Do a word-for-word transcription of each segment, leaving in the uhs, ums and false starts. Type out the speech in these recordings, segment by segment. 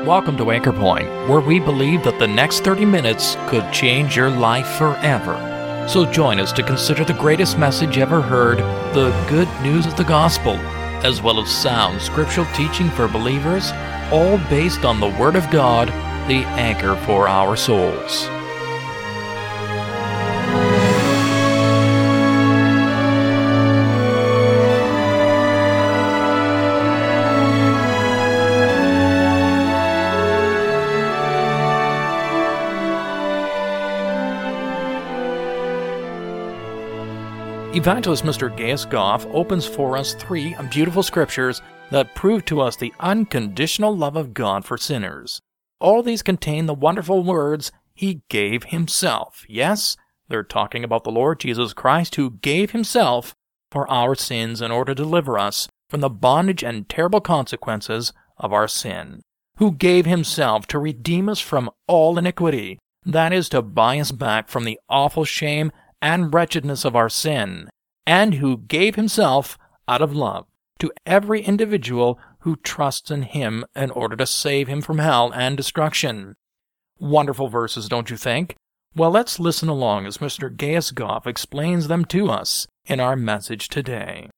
Welcome to Anchor Point, where we believe that the next thirty minutes could change your life forever. So join us to consider the greatest message ever heard, the good news of the gospel, as well as sound scriptural teaching for believers, all based on the Word of God, the anchor for our souls. Evangelist Mister Gaius Goff opens for us three beautiful scriptures that prove to us the unconditional love of God for sinners. All these contain the wonderful words, He gave Himself. Yes, they're talking about the Lord Jesus Christ, who gave Himself for our sins in order to deliver us from the bondage and terrible consequences of our sin, who gave Himself to redeem us from all iniquity, that is, to buy us back from the awful shame and wretchedness of our sin, and who gave Himself out of love to every individual who trusts in Him in order to save him from hell and destruction. Wonderful verses, don't you think? Well, let's listen along as Mister Gaius Goff explains them to us in our message today.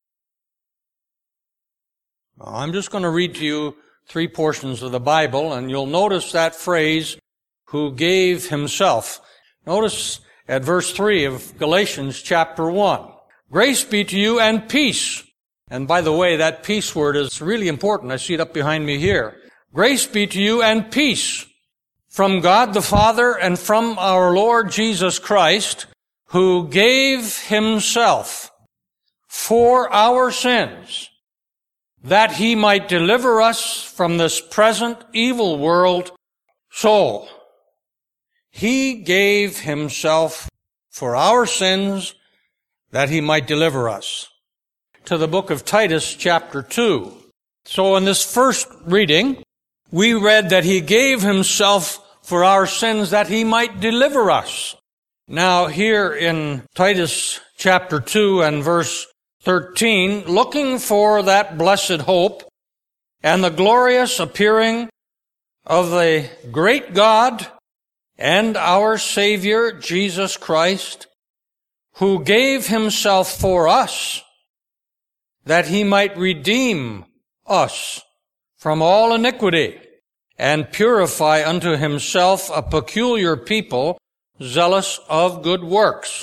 I'm just going to read to you three portions of the Bible, and you'll notice that phrase, who gave Himself. Notice at verse three of Galatians chapter one. Grace be to you and peace. And by the way, that peace word is really important. I see it up behind me here. Grace be to you and peace from God the Father and from our Lord Jesus Christ, who gave Himself for our sins, that He might deliver us from this present evil world. So, He gave Himself for our sins, that He might deliver us. To the book of Titus, chapter two. So in this first reading, we read that He gave Himself for our sins, that He might deliver us. Now here in Titus, chapter two and verse thirteen, looking for that blessed hope and the glorious appearing of the great God and our Savior, Jesus Christ, who gave Himself for us, that He might redeem us from all iniquity, and purify unto Himself a peculiar people, zealous of good works.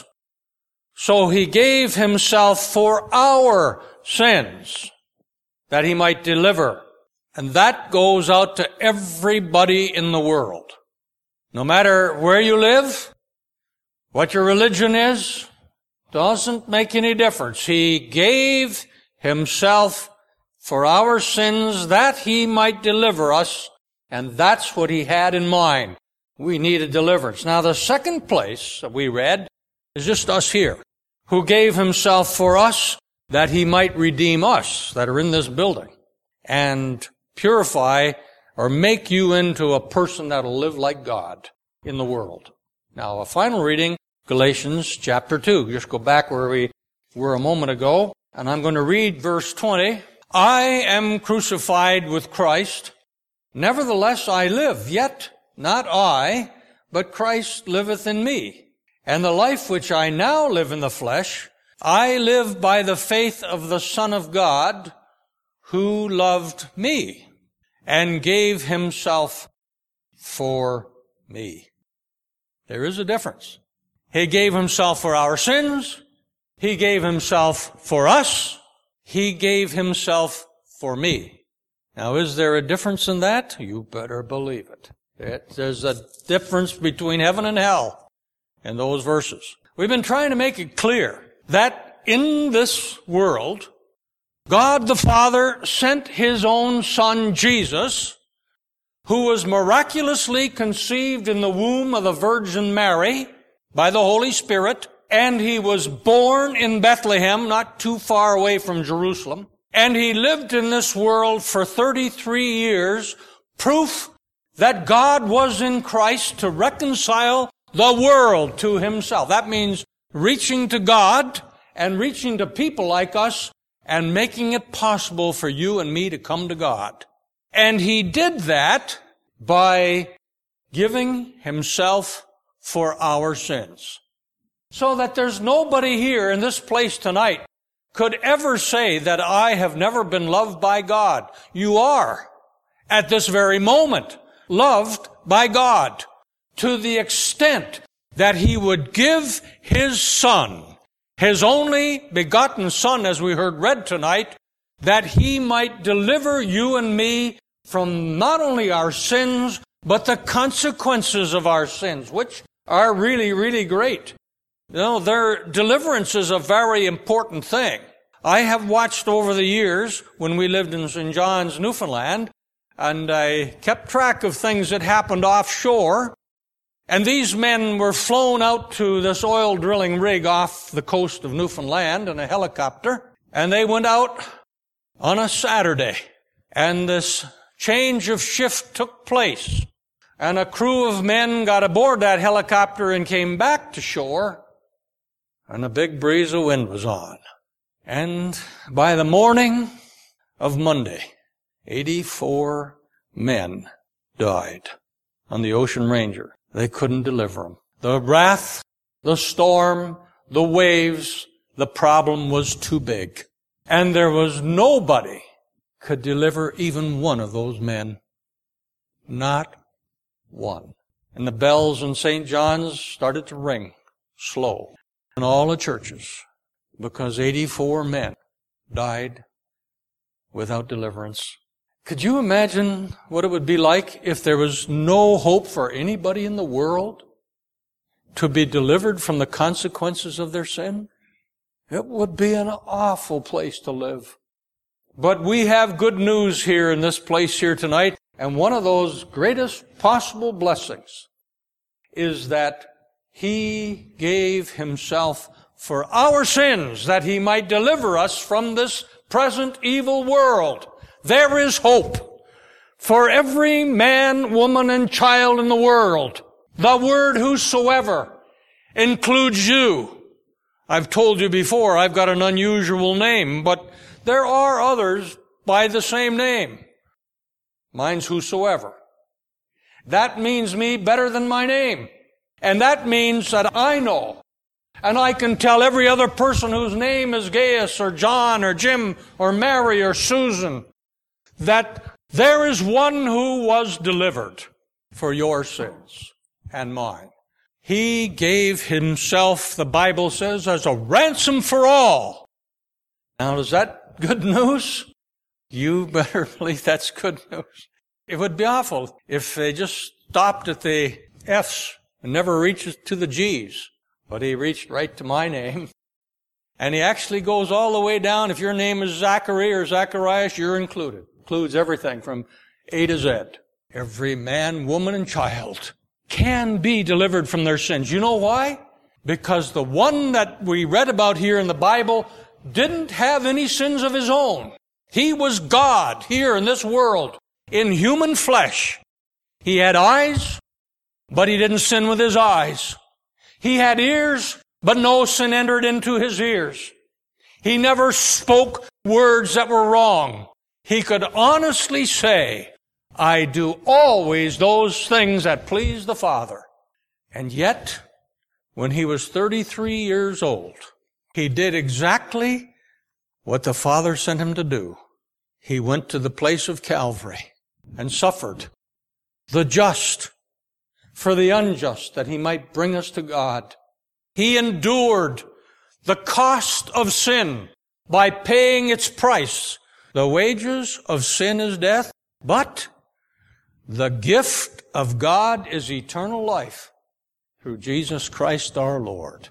So He gave Himself for our sins, that He might deliver. And that goes out to everybody in the world. No matter where you live, what your religion is, doesn't make any difference. He gave Himself for our sins that He might deliver us, and that's what He had in mind. We needed deliverance. Now the second place that we read is just us here, who gave Himself for us that He might redeem us that are in this building and purify or make you into a person that'll live like God in the world. Now, a final reading, Galatians chapter two. Just go back where we were a moment ago, and I'm going to read verse twenty. I am crucified with Christ. Nevertheless I live, yet not I, but Christ liveth in me. And the life which I now live in the flesh, I live by the faith of the Son of God, who loved me and gave Himself for me. There is a difference. He gave Himself for our sins. He gave Himself for us. He gave Himself for me. Now, is there a difference in that? You better believe it. it. There's a difference between heaven and hell in those verses. We've been trying to make it clear that in this world, God the Father sent His own Son, Jesus, who was miraculously conceived in the womb of the Virgin Mary by the Holy Spirit, and He was born in Bethlehem, not too far away from Jerusalem, and He lived in this world for thirty-three years, proof that God was in Christ to reconcile the world to Himself. That means reaching to God and reaching to people like us and making it possible for you and me to come to God. And He did that by giving Himself for our sins. So that there's nobody here in this place tonight could ever say that I have never been loved by God. You are, at this very moment, loved by God to the extent that He would give His Son, His only begotten Son, as we heard read tonight, that He might deliver you and me from not only our sins, but the consequences of our sins, which are really, really great. You know, their deliverance is a very important thing. I have watched over the years when we lived in Saint John's, Newfoundland, and I kept track of things that happened offshore. And these men were flown out to this oil drilling rig off the coast of Newfoundland in a helicopter. And they went out on a Saturday. And this change of shift took place. And a crew of men got aboard that helicopter and came back to shore. And a big breeze of wind was on. And by the morning of Monday, eighty-four men died on the Ocean Ranger. They couldn't deliver them. The wrath, the storm, the waves, the problem was too big. And there was nobody could deliver even one of those men. Not one. And the bells in Saint John's started to ring slow in all the churches because eighty-four men died without deliverance. Could you imagine what it would be like if there was no hope for anybody in the world to be delivered from the consequences of their sin? It would be an awful place to live. But we have good news here in this place here tonight, and one of those greatest possible blessings is that He gave Himself for our sins, that He might deliver us from this present evil world. There is hope for every man, woman, and child in the world. The word whosoever includes you. I've told you before, I've got an unusual name, but there are others by the same name. Mine's whosoever. That means me better than my name. And that means that I know. And I can tell every other person whose name is Gaius or John or Jim or Mary or Susan that there is one who was delivered for your sins and mine. He gave Himself, the Bible says, as a ransom for all. Now, is that good news? You better believe that's good news. It would be awful if they just stopped at the F's and never reached to the G's. But He reached right to my name. And He actually goes all the way down. If your name is Zachary or Zacharias, you're included. Includes everything from A to Z. Every man, woman, and child can be delivered from their sins. You know why? Because the one that we read about here in the Bible didn't have any sins of His own. He was God here in this world in human flesh. He had eyes, but He didn't sin with His eyes. He had ears, but no sin entered into His ears. He never spoke words that were wrong. He could honestly say, I do always those things that please the Father. And yet, when He was thirty-three years old, He did exactly what the Father sent Him to do. He went to the place of Calvary and suffered the just for the unjust, that He might bring us to God. He endured the cost of sin by paying its price. The wages of sin is death, but the gift of God is eternal life through Jesus Christ our Lord.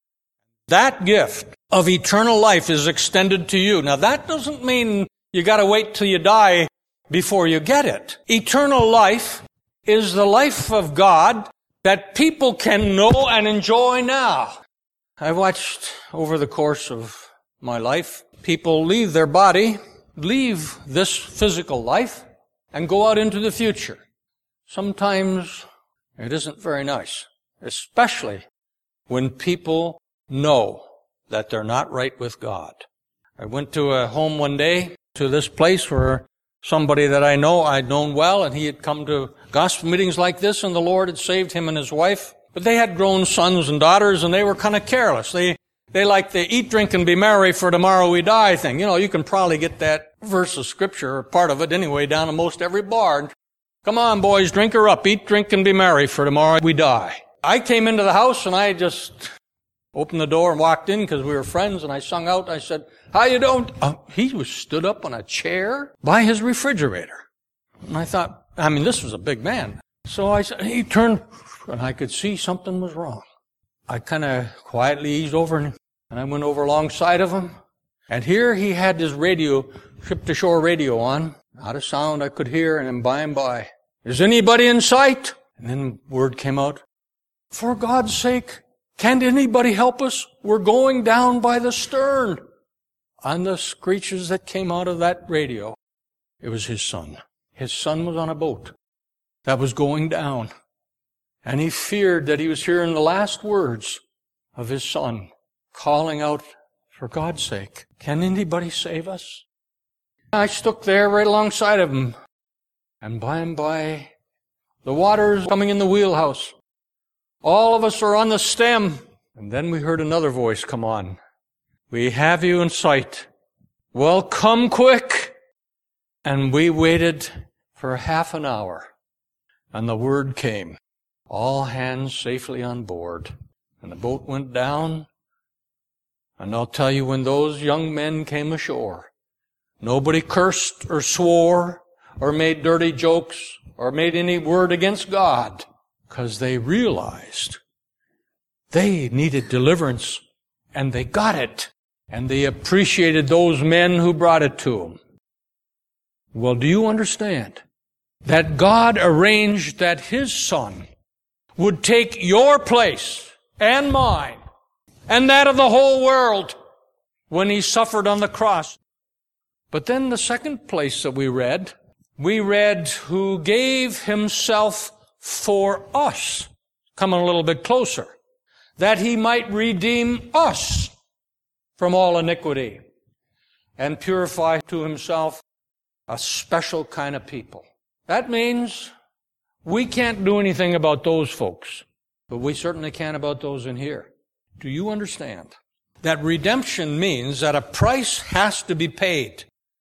That gift of eternal life is extended to you. Now, that doesn't mean you got to wait till you die before you get it. Eternal life is the life of God that people can know and enjoy now. I watched over the course of my life, people leave their body, leave this physical life, and go out into the future. Sometimes it isn't very nice, especially when people know that they're not right with God. I went to a home one day, to this place where somebody that I know, I'd known well, and he had come to gospel meetings like this, and the Lord had saved him and his wife. But they had grown sons and daughters, and they were kind of careless. They They like the eat, drink, and be merry, for tomorrow we die thing. You know, you can probably get that verse of Scripture, or part of it anyway, down in most every bar. Come on, boys, drink her up. Eat, drink, and be merry, for tomorrow we die. I came into the house, and I just opened the door and walked in because we were friends, and I sung out. I said, how you doing? Uh, he was stood up on a chair by his refrigerator. And I thought, I mean, this was a big man. So I said, he turned, and I could see something was wrong. I kind of quietly eased over, and I went over alongside of him. And here he had his radio, ship-to-shore radio on. Not a sound I could hear, and then by and by, is anybody in sight? And then word came out, for God's sake, can't anybody help us? We're going down by the stern. On the screeches that came out of that radio, it was his son. His son was on a boat that was going down. And he feared that he was hearing the last words of his son, calling out, for God's sake, can anybody save us? I stuck there right alongside of him. And by and by, the water's coming in the wheelhouse. All of us are on the stem. And then we heard another voice come on. We have you in sight. Well, come quick. And we waited for half an hour. And the word came. All hands safely on board. And the boat went down. And I'll tell you, when those young men came ashore, nobody cursed or swore or made dirty jokes or made any word against God, because they realized they needed deliverance, and they got it, and they appreciated those men who brought it to them. Well, do you understand that God arranged that His Son would take your place and mine and that of the whole world when He suffered on the cross? But then the second place that we read, we read, who gave Himself for us. Come a little bit closer. That He might redeem us from all iniquity and purify to Himself a special kind of people. That means we can't do anything about those folks, but we certainly can about those in here. Do you understand that redemption means that a price has to be paid?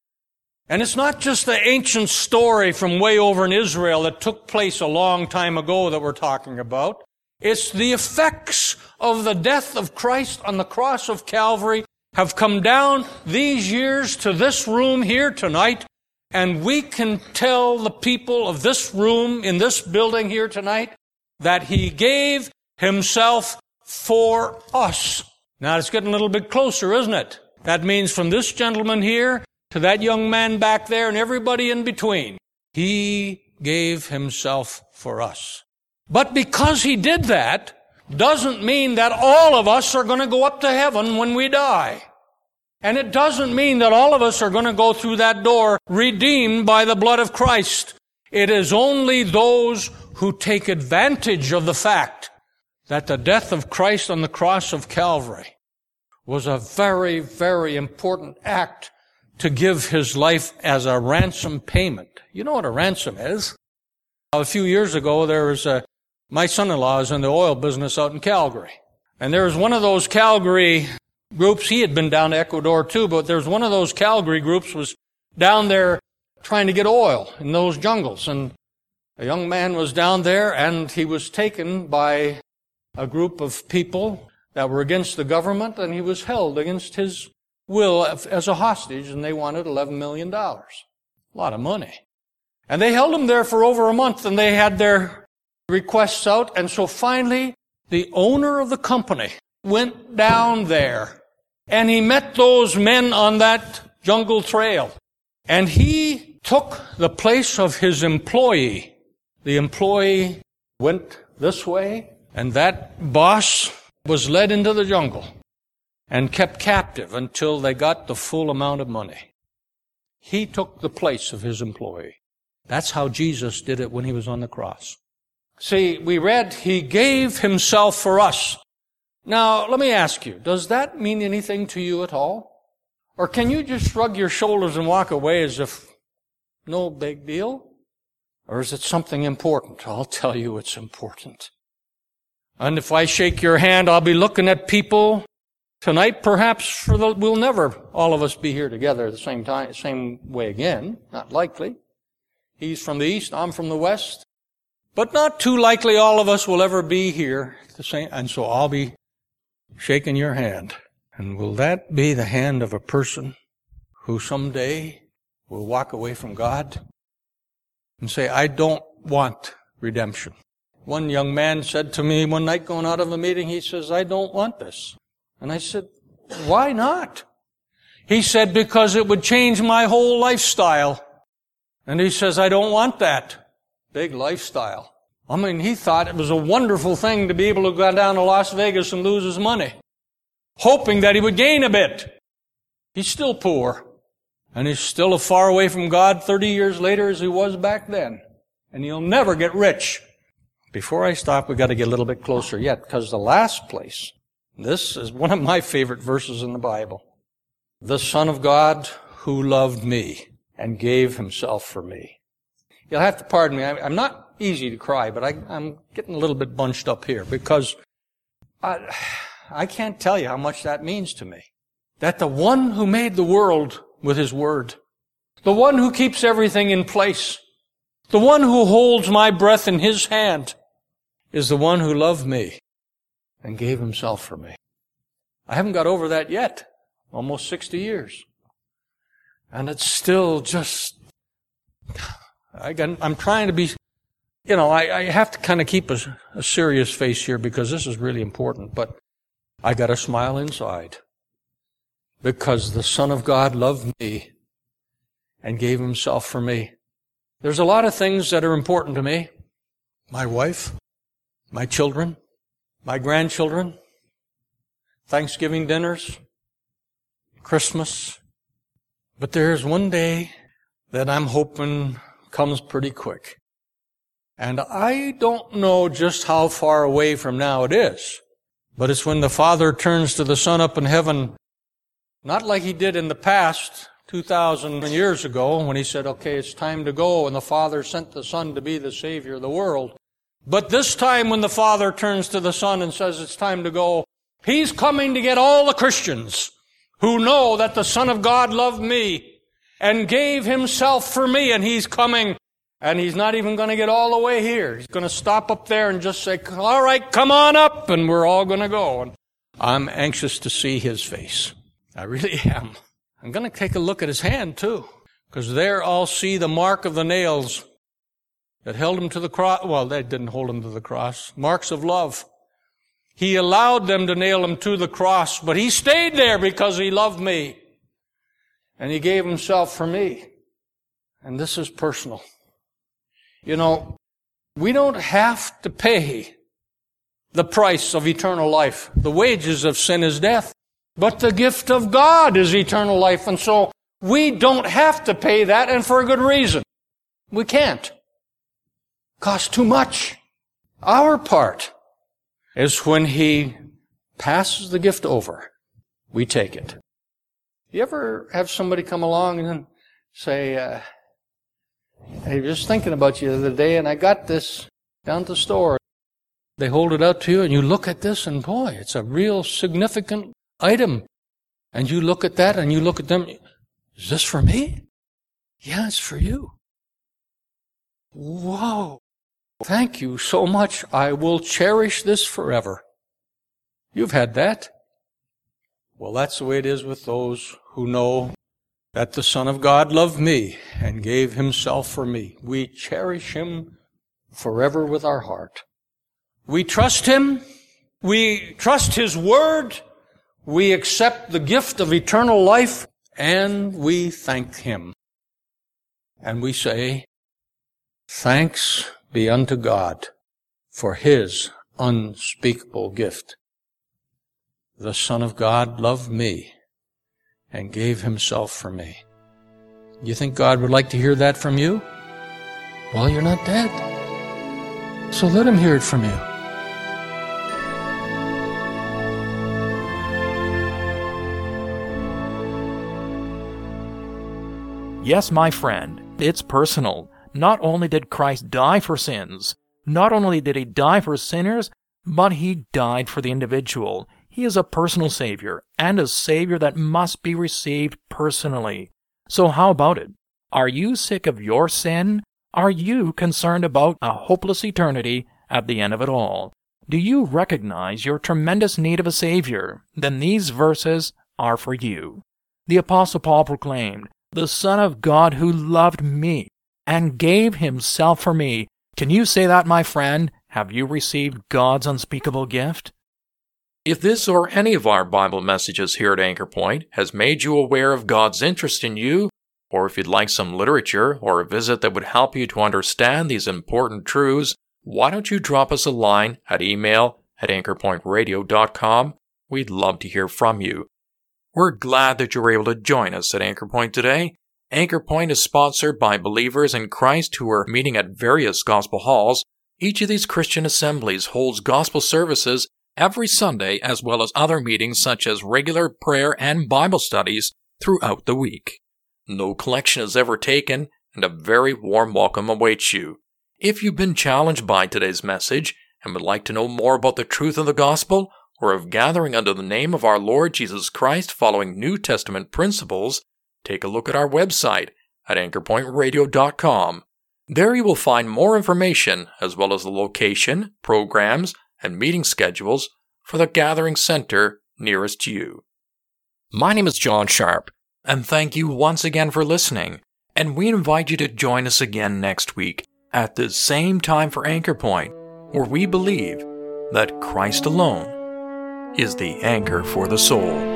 And it's not just the ancient story from way over in Israel that took place a long time ago that we're talking about. It's the effects of the death of Christ on the cross of Calvary have come down these years to this room here tonight, and we can tell the people of this room in this building here tonight that He gave Himself for us. Now it's getting a little bit closer, isn't it? That means from this gentleman here to that young man back there and everybody in between, He gave Himself for us. But because He did that, doesn't mean that all of us are going to go up to heaven when we die. And it doesn't mean that all of us are going to go through that door redeemed by the blood of Christ. It is only those who take advantage of the fact that the death of Christ on the cross of Calvary was a very, very important act to give His life as a ransom payment. You know what a ransom is? A few years ago, there was a, my son-in-law is in the oil business out in Calgary. And there was one of those Calgary groups. He had been down to Ecuador too, but there was one of those Calgary groups was down there trying to get oil in those jungles. And a young man was down there, and he was taken by a group of people that were against the government, and he was held against his will as a hostage, and they wanted eleven million dollars. A lot of money. And they held him there for over a month, and they had their requests out, and so finally, the owner of the company went down there, and he met those men on that jungle trail, and he took the place of his employee. The employee went this way, and that boss was led into the jungle and kept captive until they got the full amount of money. He took the place of his employee. That's how Jesus did it when He was on the cross. See, we read, He gave Himself for us. Now, let me ask you, does that mean anything to you at all? Or can you just shrug your shoulders and walk away as if no big deal? Or is it something important? I'll tell you it's important. And if I shake your hand, I'll be looking at people tonight, perhaps for the, we'll never, all of us, be here together at the same time, same way again. Not likely. He's from the east, I'm from the west. But not too likely all of us will ever be here at the same, and so I'll be shaking your hand. And will that be the hand of a person who someday will walk away from God and say, I don't want redemption? One young man said to me one night going out of a meeting, he says, I don't want this. And I said, why not? He said, because it would change my whole lifestyle. And he says, I don't want that. Big lifestyle. I mean, he thought it was a wonderful thing to be able to go down to Las Vegas and lose his money, hoping that he would gain a bit. He's still poor. And he's still as far away from God thirty years later as he was back then. And he'll never get rich. Before I stop, we've got to get a little bit closer yet, because the last place, this is one of my favorite verses in the Bible. The Son of God who loved me and gave himself for me. You'll have to pardon me. I'm not easy to cry, but I, I'm getting a little bit bunched up here because I, I can't tell you how much that means to me. That the one who made the world with his word, the one who keeps everything in place, the one who holds my breath in his hand, is the one who loved me and gave himself for me. I haven't got over that yet. Almost sixty years. And it's still just, I got, I'm trying to be, you know, I, I have to kind of keep a, a serious face here because this is really important, but I got a smile inside because the Son of God loved me and gave himself for me. There's a lot of things that are important to me. My wife, my children, my grandchildren, Thanksgiving dinners, Christmas. But there's one day that I'm hoping comes pretty quick. And I don't know just how far away from now it is. But it's when the Father turns to the Son up in heaven, not like he did in the past, two thousand years ago, when he said, okay, it's time to go, and the Father sent the Son to be the Savior of the world. But this time when the Father turns to the Son and says it's time to go, he's coming to get all the Christians who know that the Son of God loved me and gave himself for me, and he's coming, and he's not even going to get all the way here. He's going to stop up there and just say, all right, come on up, and we're all going to go. And I'm anxious to see his face. I really am. I'm going to take a look at his hand, too, because there I'll see the mark of the nails that held him to the cross. Well, they didn't hold him to the cross. Marks of love. He allowed them to nail him to the cross, but he stayed there because he loved me. And he gave himself for me. And this is personal. You know, we don't have to pay the price of eternal life. The wages of sin is death. But the gift of God is eternal life. And so we don't have to pay that, and for a good reason. We can't. Costs too much. Our part is when he passes the gift over, we take it. You ever have somebody come along and say, uh, I was just thinking about you the other day, and I got this down at the store. They hold it out to you, and you look at this, and boy, it's a real significant item. And you look at that, and you look at them. Is this for me? Yeah, it's for you. Whoa. Thank you so much. I will cherish this forever. You've had that. Well, that's the way it is with those who know that the Son of God loved me and gave himself for me. We cherish him forever with our heart. We trust him. We trust his word. We accept the gift of eternal life, and we thank him. And we say, thanks be unto God for his unspeakable gift. The Son of God loved me and gave himself for me. You think God would like to hear that from you? Well, you're not dead. So let him hear it from you. Yes, my friend, It's personal. Not only did Christ die for sins, not only did he die for sinners, but he died for the individual. He is a personal Savior, and a Savior that must be received personally. So how about it? Are you sick of your sin? Are you concerned about a hopeless eternity at the end of it all? Do you recognize your tremendous need of a Savior? Then these verses are for you. The Apostle Paul proclaimed, "The Son of God who loved me and gave himself for me." Can you say that, my friend? Have you received God's unspeakable gift? If this or any of our Bible messages here at Anchor Point has made you aware of God's interest in you, or if you'd like some literature or a visit that would help you to understand these important truths, why don't you drop us a line at email at anchor point radio dot com? We'd love to hear from you. We're glad that you were able to join us at Anchor Point today. Anchor Point is sponsored by believers in Christ who are meeting at various gospel halls. Each of these Christian assemblies holds gospel services every Sunday, as well as other meetings such as regular prayer and Bible studies throughout the week. No collection is ever taken, and a very warm welcome awaits you. If you've been challenged by today's message and would like to know more about the truth of the gospel, or of gathering under the name of our Lord Jesus Christ following New Testament principles, take a look at our website at anchor point radio dot com. There you will find more information, as well as the location, programs, and meeting schedules for the gathering center nearest to you. My name is John Sharp, and thank you once again for listening, and we invite you to join us again next week at the same time for Anchor Point, where we believe that Christ alone is the anchor for the soul.